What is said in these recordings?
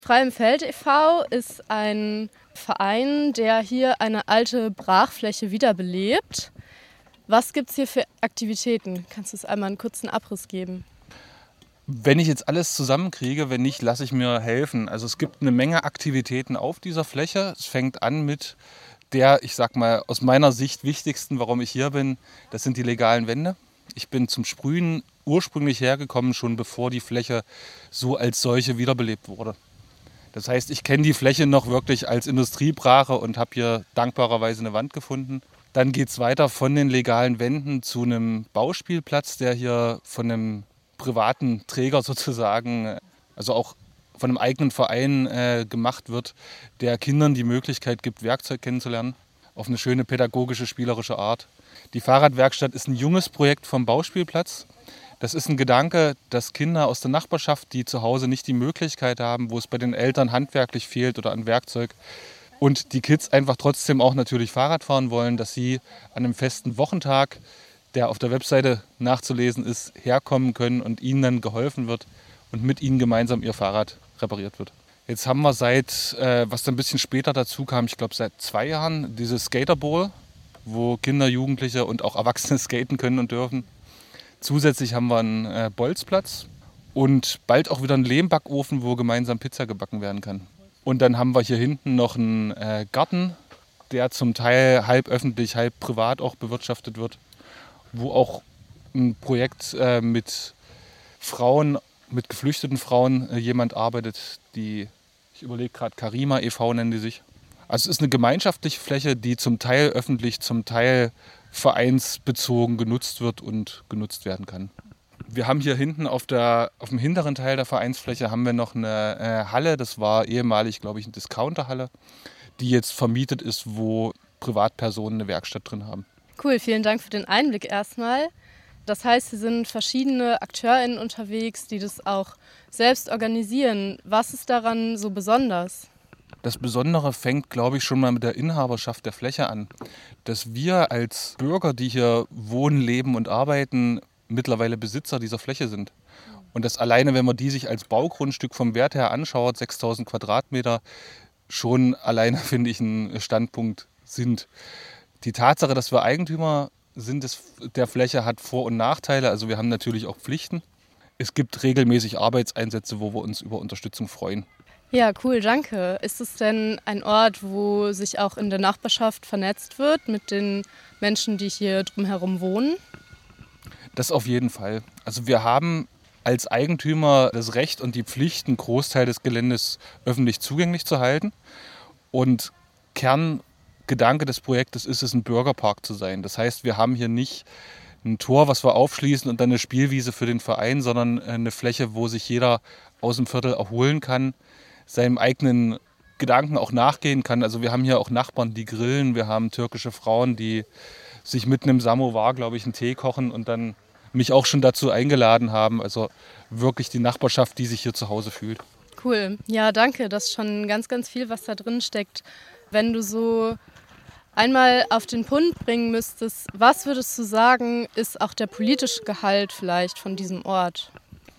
Frei im Feld e.V. ist ein Verein, der hier eine alte Brachfläche wiederbelebt. Was gibt es hier für Aktivitäten? Kannst du uns einmal einen kurzen Abriss geben? Wenn ich jetzt alles zusammenkriege, wenn nicht, lasse ich mir helfen. Also es gibt eine Menge Aktivitäten auf dieser Fläche. Es fängt an mit der, ich sag mal, aus meiner Sicht wichtigsten, warum ich hier bin, das sind die legalen Wände. Ich bin zum Sprühen ursprünglich hergekommen, schon bevor die Fläche so als solche wiederbelebt wurde. Das heißt, ich kenne die Fläche noch wirklich als Industriebrache und habe hier dankbarerweise eine Wand gefunden. Dann geht es weiter von den legalen Wänden zu einem Bauspielplatz, der hier von einem privaten Träger sozusagen, also auch von einem eigenen Verein gemacht wird, der Kindern die Möglichkeit gibt, Werkzeug kennenzulernen, auf eine schöne pädagogische, spielerische Art. Die Fahrradwerkstatt ist ein junges Projekt vom Bauspielplatz. Das ist ein Gedanke, dass Kinder aus der Nachbarschaft, die zu Hause nicht die Möglichkeit haben, wo es bei den Eltern handwerklich fehlt oder an Werkzeug, und die Kids einfach trotzdem auch natürlich Fahrrad fahren wollen, dass sie an einem festen Wochentag, der auf der Webseite nachzulesen ist, herkommen können und ihnen dann geholfen wird und mit ihnen gemeinsam ihr Fahrrad repariert wird. Jetzt haben wir seit, was dann ein bisschen später dazu kam, ich glaube seit 2 Jahren, dieses Skaterball, wo Kinder, Jugendliche und auch Erwachsene skaten können und dürfen. Zusätzlich haben wir einen Bolzplatz und bald auch wieder einen Lehmbackofen, wo gemeinsam Pizza gebacken werden kann. Und dann haben wir hier hinten noch einen Garten, der zum Teil halb öffentlich, halb privat auch bewirtschaftet wird, wo auch ein Projekt mit Frauen, mit geflüchteten Frauen jemand arbeitet, die, ich überlege gerade, Karima e.V. nennen die sich. Also es ist eine gemeinschaftliche Fläche, die zum Teil öffentlich, zum Teil vereinsbezogen genutzt wird und genutzt werden kann. Wir haben hier hinten auf dem hinteren Teil der Vereinsfläche haben wir noch eine Halle, das war ehemalig, glaube ich, eine Discounterhalle, die jetzt vermietet ist, wo Privatpersonen eine Werkstatt drin haben. Cool, vielen Dank für den Einblick erstmal. Das heißt, hier sind verschiedene AkteurInnen unterwegs, die das auch selbst organisieren. Was ist daran so besonders? Das Besondere fängt, glaube ich, schon mal mit der Inhaberschaft der Fläche an. Dass wir als Bürger, die hier wohnen, leben und arbeiten, mittlerweile Besitzer dieser Fläche sind. Und dass alleine, wenn man die sich als Baugrundstück vom Wert her anschaut, 6000 Quadratmeter, schon alleine, finde ich, ein Standpunkt sind. Die Tatsache, dass wir Eigentümer sind der Fläche, hat Vor- und Nachteile. Also wir haben natürlich auch Pflichten. Es gibt regelmäßig Arbeitseinsätze, wo wir uns über Unterstützung freuen. Ja, cool, danke. Ist es denn ein Ort, wo sich auch in der Nachbarschaft vernetzt wird mit den Menschen, die hier drumherum wohnen? Das auf jeden Fall. Also wir haben als Eigentümer das Recht und die Pflicht, einen Großteil des Geländes öffentlich zugänglich zu halten. Und Kerngedanke des Projektes ist es, ein Bürgerpark zu sein. Das heißt, wir haben hier nicht ein Tor, was wir aufschließen und dann eine Spielwiese für den Verein, sondern eine Fläche, wo sich jeder aus dem Viertel erholen kann, seinem eigenen Gedanken auch nachgehen kann. Also wir haben hier auch Nachbarn, die grillen. Wir haben türkische Frauen, die sich mitten im Samovar, glaube ich, einen Tee kochen und dann mich auch schon dazu eingeladen haben. Also wirklich die Nachbarschaft, die sich hier zu Hause fühlt. Cool. Ja, danke. Das ist schon ganz, ganz viel, was da drin steckt. Wenn du so einmal auf den Punkt bringen müsstest, was würdest du sagen, ist auch der politische Gehalt vielleicht von diesem Ort?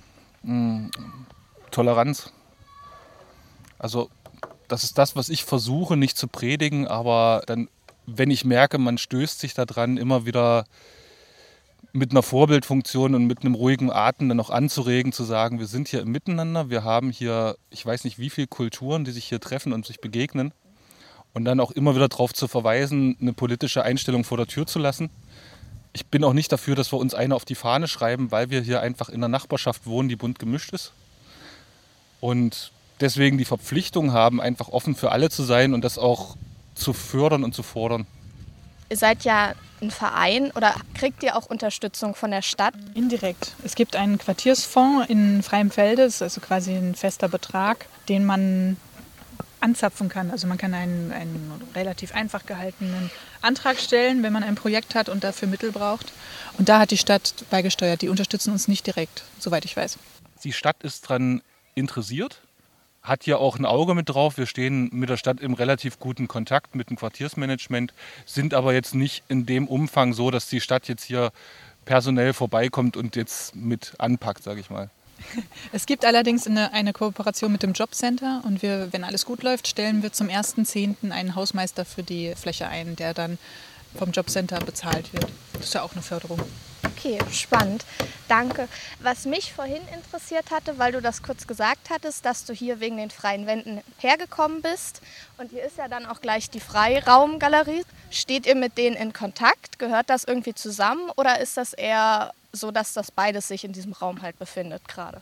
Toleranz. Also das ist das, was ich versuche, nicht zu predigen, aber dann, wenn ich merke, man stößt sich da dran, immer wieder mit einer Vorbildfunktion und mit einem ruhigen Atem dann auch anzuregen, zu sagen, wir sind hier im Miteinander, wir haben hier, ich weiß nicht wie viele Kulturen, die sich hier treffen und sich begegnen und dann auch immer wieder darauf zu verweisen, eine politische Einstellung vor der Tür zu lassen. Ich bin auch nicht dafür, dass wir uns eine auf die Fahne schreiben, weil wir hier einfach in einer Nachbarschaft wohnen, die bunt gemischt ist. Und deswegen die Verpflichtung haben, einfach offen für alle zu sein und das auch zu fördern und zu fordern. Ihr seid ja ein Verein oder kriegt ihr auch Unterstützung von der Stadt? Indirekt. Es gibt einen Quartiersfonds in Freiem Felde, das ist also quasi ein fester Betrag, den man anzapfen kann. Also man kann einen relativ einfach gehaltenen Antrag stellen, wenn man ein Projekt hat und dafür Mittel braucht. Und da hat die Stadt beigesteuert. Die unterstützen uns nicht direkt, soweit ich weiß. Die Stadt ist daran interessiert, hat hier auch ein Auge mit drauf. Wir stehen mit der Stadt im relativ guten Kontakt mit dem Quartiersmanagement, sind aber jetzt nicht in dem Umfang so, dass die Stadt jetzt hier personell vorbeikommt und jetzt mit anpackt, sage ich mal. Es gibt allerdings eine Kooperation mit dem Jobcenter und wenn alles gut läuft, stellen wir zum 1.10. einen Hausmeister für die Fläche ein, der dann vom Jobcenter bezahlt wird. Das ist ja auch eine Förderung. Okay, spannend. Danke. Was mich vorhin interessiert hatte, weil du das kurz gesagt hattest, dass du hier wegen den freien Wänden hergekommen bist. Und hier ist ja dann auch gleich die Freiraumgalerie. Steht ihr mit denen in Kontakt? Gehört das irgendwie zusammen? Oder ist das eher so, dass das beides sich in diesem Raum halt befindet gerade?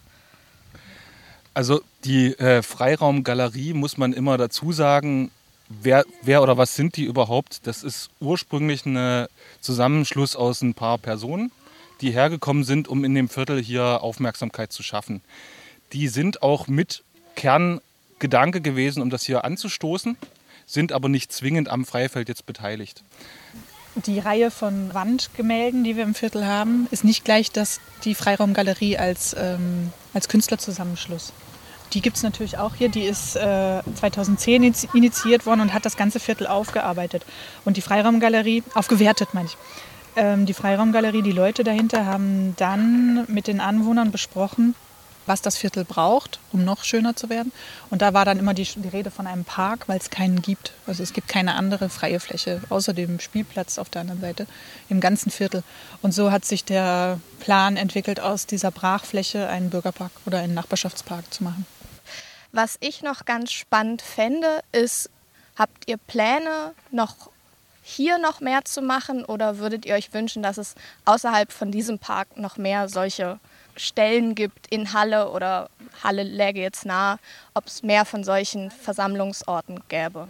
Also die Freiraumgalerie, muss man immer dazu sagen, wer oder was sind die überhaupt? Das ist ursprünglich ein Zusammenschluss aus ein paar Personen, die hergekommen sind, um in dem Viertel hier Aufmerksamkeit zu schaffen. Die sind auch mit Kerngedanke gewesen, um das hier anzustoßen, sind aber nicht zwingend am Freifeld jetzt beteiligt. Die Reihe von Wandgemälden, die wir im Viertel haben, ist nicht gleich die Freiraumgalerie als Künstlerzusammenschluss. Die gibt es natürlich auch hier. Die ist 2010 initiiert worden und hat das ganze Viertel aufgearbeitet. Und die Freiraumgalerie, aufgewertet meine ich. Die Freiraumgalerie, die Leute dahinter haben dann mit den Anwohnern besprochen, was das Viertel braucht, um noch schöner zu werden. Und da war dann immer die Rede von einem Park, weil es keinen gibt. Also es gibt keine andere freie Fläche, außer dem Spielplatz auf der anderen Seite, im ganzen Viertel. Und so hat sich der Plan entwickelt, aus dieser Brachfläche einen Bürgerpark oder einen Nachbarschaftspark zu machen. Was ich noch ganz spannend fände, ist, habt ihr Pläne, hier noch mehr zu machen oder würdet ihr euch wünschen, dass es außerhalb von diesem Park noch mehr solche Stellen gibt in Halle oder Halle läge jetzt nahe, ob es mehr von solchen Versammlungsorten gäbe?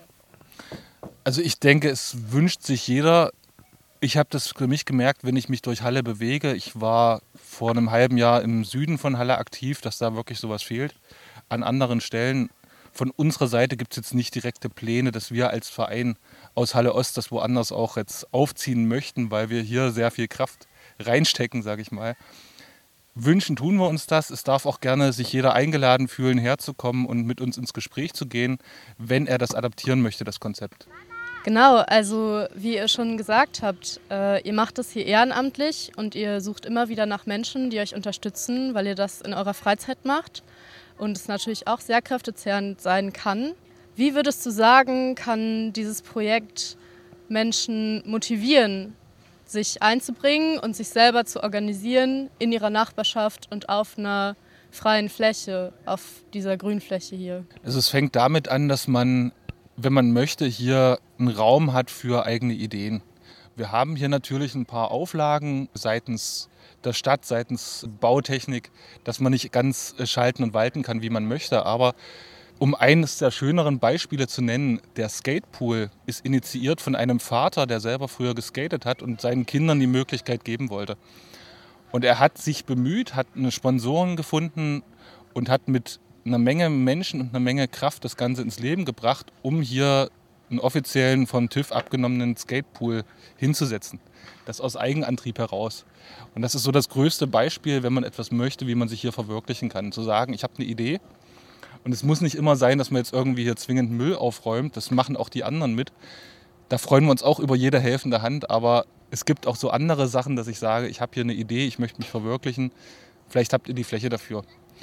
Also ich denke, es wünscht sich jeder. Ich habe das für mich gemerkt, wenn ich mich durch Halle bewege. Ich war vor einem halben Jahr im Süden von Halle aktiv, dass da wirklich sowas fehlt. An anderen Stellen von unserer Seite gibt es jetzt nicht direkte Pläne, dass wir als Verein aus Halle Ost das woanders auch jetzt aufziehen möchten, weil wir hier sehr viel Kraft reinstecken, sage ich mal. Wünschen tun wir uns das. Es darf auch gerne sich jeder eingeladen fühlen, herzukommen und mit uns ins Gespräch zu gehen, wenn er das adaptieren möchte, das Konzept. Genau, also wie ihr schon gesagt habt, ihr macht das hier ehrenamtlich und ihr sucht immer wieder nach Menschen, die euch unterstützen, weil ihr das in eurer Freizeit macht und es natürlich auch sehr kräftezehrend sein kann. Wie würdest du sagen, kann dieses Projekt Menschen motivieren, sich einzubringen und sich selber zu organisieren in ihrer Nachbarschaft und auf einer freien Fläche, auf dieser Grünfläche hier? Also es fängt damit an, dass man, wenn man möchte, hier einen Raum hat für eigene Ideen. Wir haben hier natürlich ein paar Auflagen seitens der Stadt, seitens Bautechnik, dass man nicht ganz schalten und walten kann, wie man möchte. Aber um eines der schöneren Beispiele zu nennen, der Skatepool ist initiiert von einem Vater, der selber früher geskatet hat und seinen Kindern die Möglichkeit geben wollte. Und er hat sich bemüht, hat eine Sponsoren gefunden und hat mit einer Menge Menschen und einer Menge Kraft das Ganze ins Leben gebracht, um hier einen offiziellen von TÜV abgenommenen Skatepool hinzusetzen. Das aus Eigenantrieb heraus. Und das ist so das größte Beispiel, wenn man etwas möchte, wie man sich hier verwirklichen kann. Zu sagen, ich habe eine Idee und es muss nicht immer sein, dass man jetzt irgendwie hier zwingend Müll aufräumt. Das machen auch die anderen mit. Da freuen wir uns auch über jede helfende Hand. Aber es gibt auch so andere Sachen, dass ich sage, ich habe hier eine Idee, ich möchte mich verwirklichen. Vielleicht habt ihr die Fläche dafür.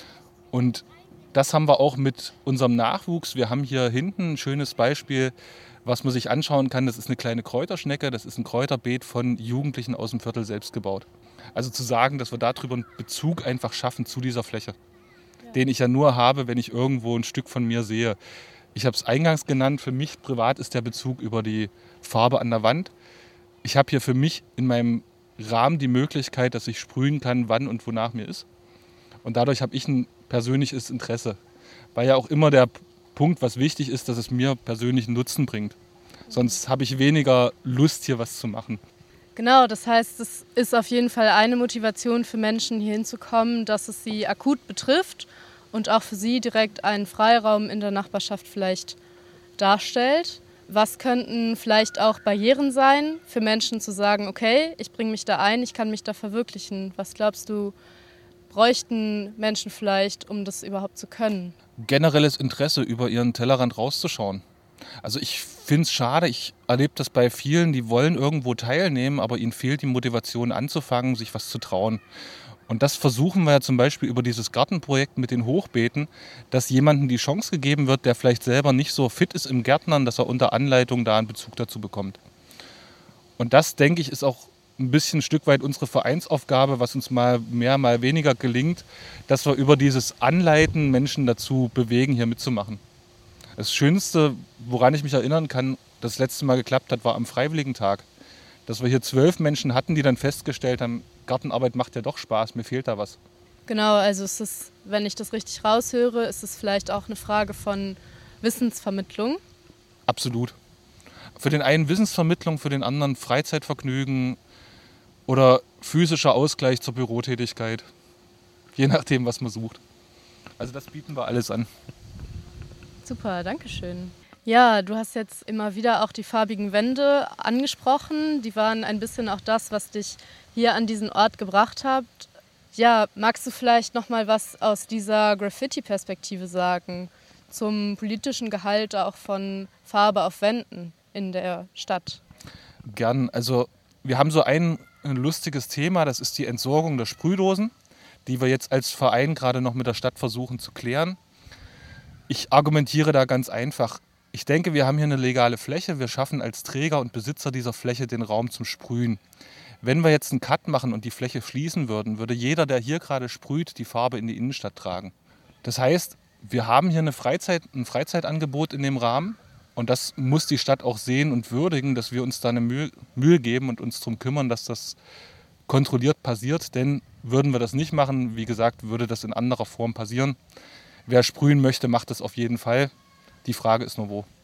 Und das haben wir auch mit unserem Nachwuchs. Wir haben hier hinten ein schönes Beispiel, was man sich anschauen kann. Das ist eine kleine Kräuterschnecke, das ist ein Kräuterbeet von Jugendlichen aus dem Viertel selbst gebaut. Also zu sagen, dass wir darüber einen Bezug einfach schaffen zu dieser Fläche, den ich ja nur habe, wenn ich irgendwo ein Stück von mir sehe. Ich habe es eingangs genannt, für mich privat ist der Bezug über die Farbe an der Wand. Ich habe hier für mich in meinem Rahmen die Möglichkeit, dass ich sprühen kann, wann und wonach mir ist. Und dadurch habe ich ein persönliches Interesse. Weil ja auch immer der Punkt, was wichtig ist, dass es mir persönlichen Nutzen bringt. Sonst habe ich weniger Lust, hier was zu machen. Genau, das heißt, es ist auf jeden Fall eine Motivation für Menschen, hier hinzukommen, dass es sie akut betrifft und auch für sie direkt einen Freiraum in der Nachbarschaft vielleicht darstellt. Was könnten vielleicht auch Barrieren sein, für Menschen zu sagen, okay, ich bringe mich da ein, ich kann mich da verwirklichen. Was glaubst du, bräuchten Menschen vielleicht, um das überhaupt zu können? Generelles Interesse, über ihren Tellerrand rauszuschauen. Also ich finde es schade, ich erlebe das bei vielen, die wollen irgendwo teilnehmen, aber ihnen fehlt die Motivation anzufangen, sich was zu trauen. Und das versuchen wir ja zum Beispiel über dieses Gartenprojekt mit den Hochbeeten, dass jemandem die Chance gegeben wird, der vielleicht selber nicht so fit ist im Gärtnern, dass er unter Anleitung da einen Bezug dazu bekommt. Und das, denke ich, ist auch ein Stück weit unsere Vereinsaufgabe, was uns mal mehr, mal weniger gelingt, dass wir über dieses Anleiten Menschen dazu bewegen, hier mitzumachen. Das Schönste, woran ich mich erinnern kann, das letzte Mal geklappt hat, war am Freiwilligentag. Dass wir hier 12 Menschen hatten, die dann festgestellt haben, Gartenarbeit macht ja doch Spaß, mir fehlt da was. Genau, also es ist, wenn ich das richtig raushöre, ist es vielleicht auch eine Frage von Wissensvermittlung. Absolut. Für den einen Wissensvermittlung, für den anderen Freizeitvergnügen oder physischer Ausgleich zur Bürotätigkeit. Je nachdem, was man sucht. Also das bieten wir alles an. Super, danke schön. Ja, du hast jetzt immer wieder auch die farbigen Wände angesprochen. Die waren ein bisschen auch das, was dich hier an diesen Ort gebracht hat. Ja, magst du vielleicht noch mal was aus dieser Graffiti-Perspektive sagen zum politischen Gehalt auch von Farbe auf Wänden in der Stadt? Gern. Also wir haben so ein lustiges Thema, das ist die Entsorgung der Sprühdosen, die wir jetzt als Verein gerade noch mit der Stadt versuchen zu klären. Ich argumentiere da ganz einfach. Ich denke, wir haben hier eine legale Fläche. Wir schaffen als Träger und Besitzer dieser Fläche den Raum zum Sprühen. Wenn wir jetzt einen Cut machen und die Fläche schließen würden, würde jeder, der hier gerade sprüht, die Farbe in die Innenstadt tragen. Das heißt, wir haben hier ein Freizeitangebot in dem Rahmen und das muss die Stadt auch sehen und würdigen, dass wir uns da eine Mühe geben und uns darum kümmern, dass das kontrolliert passiert. Denn würden wir das nicht machen, wie gesagt, würde das in anderer Form passieren. Wer sprühen möchte, macht das auf jeden Fall. Die Frage ist nur wo.